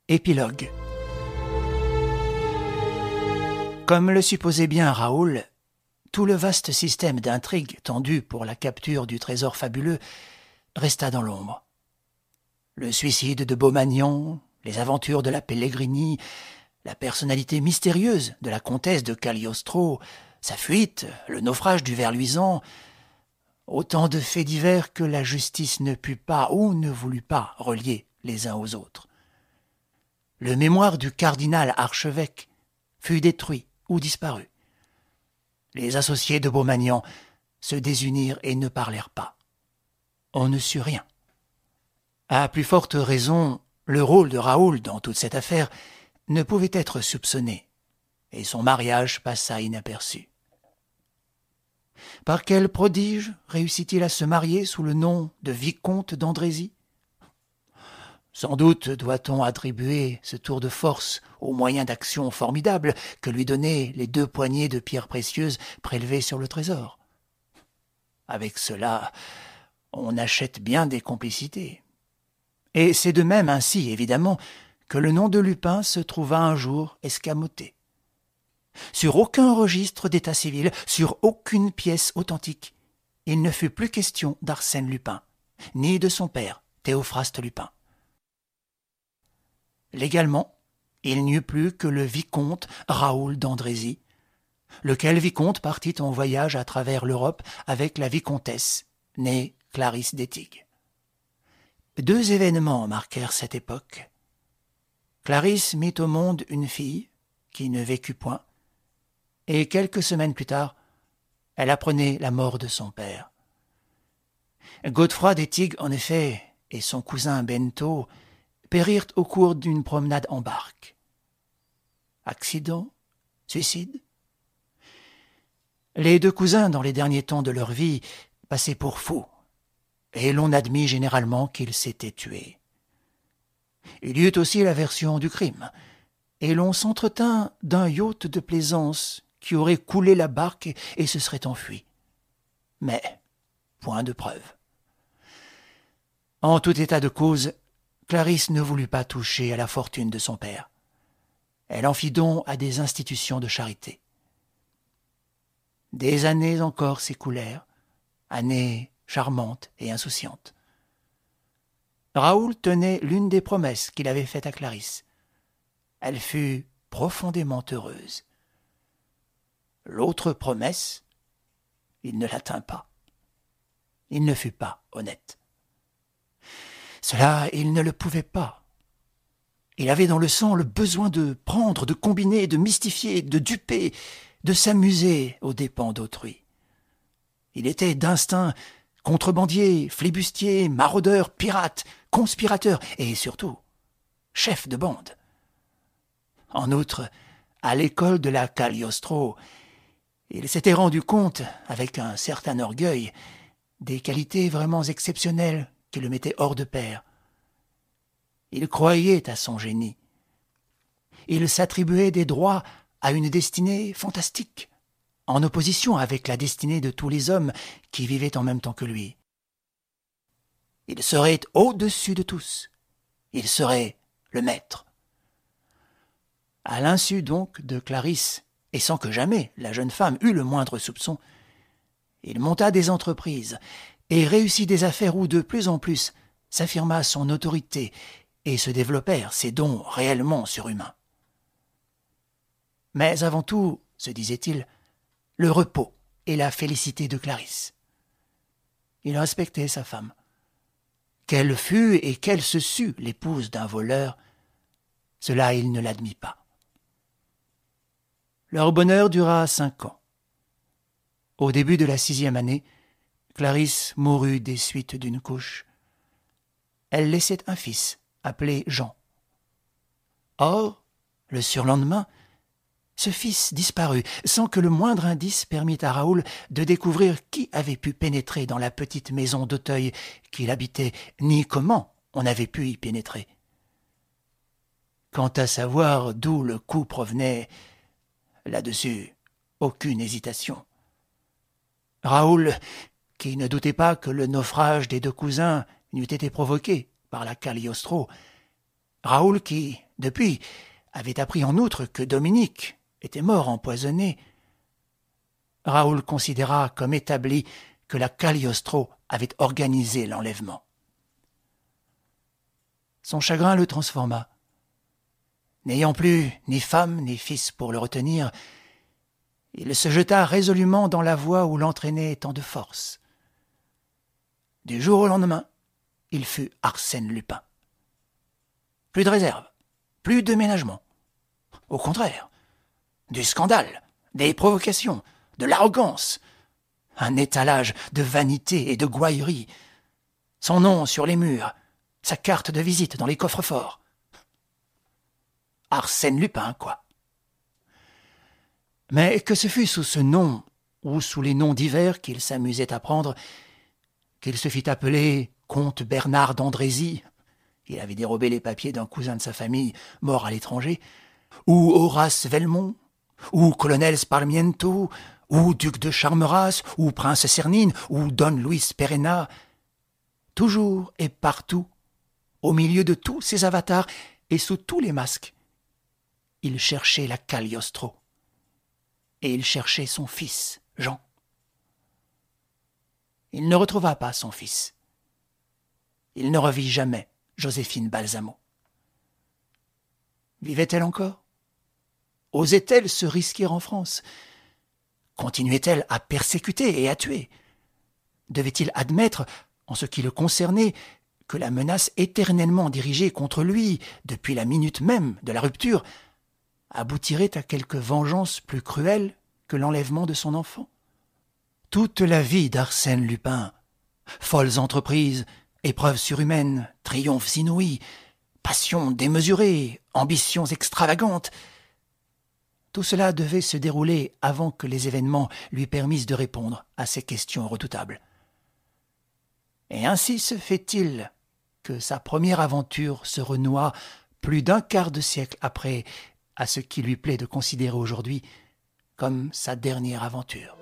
Épilogue. Comme le supposait bien Raoul, tout le vaste système d'intrigue tendu pour la capture du trésor fabuleux resta dans l'ombre. Le suicide de Beaumagnan, les aventures de la Pellegrini, la personnalité mystérieuse de la comtesse de Cagliostro, sa fuite, le naufrage du ver luisant, autant de faits divers que la justice ne put pas ou ne voulut pas relier les uns aux autres. Le mémoire du cardinal archevêque fut détruit ou disparu. Les associés de Beaumagnan se désunirent et ne parlèrent pas. On ne sut rien. À plus forte raison, le rôle de Raoul dans toute cette affaire ne pouvait être soupçonné, et son mariage passa inaperçu. Par quel prodige réussit-il à se marier sous le nom de vicomte d'Andrézy ? Sans doute doit-on attribuer ce tour de force aux moyens d'action formidables que lui donnaient les 2 poignées de pierres précieuses prélevées sur le trésor. Avec cela, on achète bien des complicités. Et c'est de même ainsi, évidemment, que le nom de Lupin se trouva un jour escamoté. Sur aucun registre d'état civil, sur aucune pièce authentique, il ne fut plus question d'Arsène Lupin, ni de son père, Théophraste Lupin. Légalement, il n'y eut plus que le vicomte Raoul d'Andrézy, lequel vicomte partit en voyage à travers l'Europe avec la vicomtesse, née Clarisse d'Etigues. 2 événements marquèrent cette époque. Clarisse mit au monde une fille, qui ne vécut point, et quelques semaines plus tard, elle apprenait la mort de son père. Godefroy d'Etigues, en effet, et son cousin Bento périrent au cours d'une promenade en barque. Accident ? Suicide ? Les 2 cousins, dans les derniers temps de leur vie, passaient pour fous, et l'on admit généralement qu'ils s'étaient tués. Il y eut aussi la version du crime, et l'on s'entretint d'un yacht de plaisance qui aurait coulé la barque et se serait enfui. Mais point de preuve. En tout état de cause, Clarisse ne voulut pas toucher à la fortune de son père. Elle en fit don à des institutions de charité. Des années encore s'écoulèrent, années charmantes et insouciantes. Raoul tenait l'une des promesses qu'il avait faites à Clarisse. Elle fut profondément heureuse. L'autre promesse, il ne la tint pas. Il ne fut pas honnête. Cela, il ne le pouvait pas. Il avait dans le sang le besoin de prendre, de combiner, de mystifier, de duper, de s'amuser aux dépens d'autrui. Il était d'instinct contrebandier, flibustier, maraudeur, pirate, conspirateur et surtout chef de bande. En outre, à l'école de la Cagliostro, il s'était rendu compte, avec un certain orgueil, des qualités vraiment exceptionnelles qui le mettaient hors de pair. Il croyait à son génie. Il s'attribuait des droits à une destinée fantastique, en opposition avec la destinée de tous les hommes qui vivaient en même temps que lui. Il serait au-dessus de tous. Il serait le maître. À l'insu donc de Clarisse, et sans que jamais la jeune femme eût le moindre soupçon, il monta des entreprises et réussit des affaires où de plus en plus s'affirma son autorité et se développèrent ses dons réellement surhumains. Mais avant tout, se disait-il, le repos et la félicité de Clarisse. Il respectait sa femme. Qu'elle fût et qu'elle se sût l'épouse d'un voleur, cela il ne l'admit pas. Leur bonheur dura 5 ans. Au début de la 6e année, Clarisse mourut des suites d'une couche. Elle laissait un fils, appelé Jean. Or, le surlendemain, ce fils disparut, sans que le moindre indice permît à Raoul de découvrir qui avait pu pénétrer dans la petite maison d'Auteuil qu'il habitait, ni comment on avait pu y pénétrer. Quant à savoir d'où le coup provenait, là-dessus, aucune hésitation. Raoul, qui ne doutait pas que le naufrage des 2 cousins n'eût été provoqué par la Cagliostro, Raoul qui, depuis, avait appris en outre que Dominique était mort empoisonné, Raoul considéra comme établi que la Cagliostro avait organisé l'enlèvement. Son chagrin le transforma. N'ayant plus ni femme ni fils pour le retenir, il se jeta résolument dans la voie où l'entraînait tant de force. Du jour au lendemain, il fut Arsène Lupin. Plus de réserve, plus de ménagement. Au contraire, du scandale, des provocations, de l'arrogance, un étalage de vanité et de gouaillerie, son nom sur les murs, sa carte de visite dans les coffres-forts. Arsène Lupin, quoi. Mais que ce fût sous ce nom ou sous les noms divers qu'il s'amusait à prendre, qu'il se fit appeler comte Bernard d'Andrézy, il avait dérobé les papiers d'un cousin de sa famille mort à l'étranger, ou Horace Velmont, ou colonel Sparmiento, ou duc de Charmeras, ou prince Cernine, ou don Luis Perenna, toujours et partout, au milieu de tous ces avatars et sous tous les masques, il cherchait la Cagliostro. Et il cherchait son fils, Jean. Il ne retrouva pas son fils. Il ne revit jamais Joséphine Balsamo. Vivait-elle encore? Osait-elle se risquer en France? Continuait-elle à persécuter et à tuer? Devait-il admettre, en ce qui le concernait, que la menace éternellement dirigée contre lui, depuis la minute même de la rupture, aboutirait à quelque vengeance plus cruelle que l'enlèvement de son enfant? Toute la vie d'Arsène Lupin, folles entreprises, épreuves surhumaines, triomphes inouïs, passions démesurées, ambitions extravagantes, tout cela devait se dérouler avant que les événements lui permissent de répondre à ces questions redoutables. Et ainsi se fait-il que sa première aventure se renoua plus d'un quart de siècle après à ce qui lui plaît de considérer aujourd'hui comme sa dernière aventure.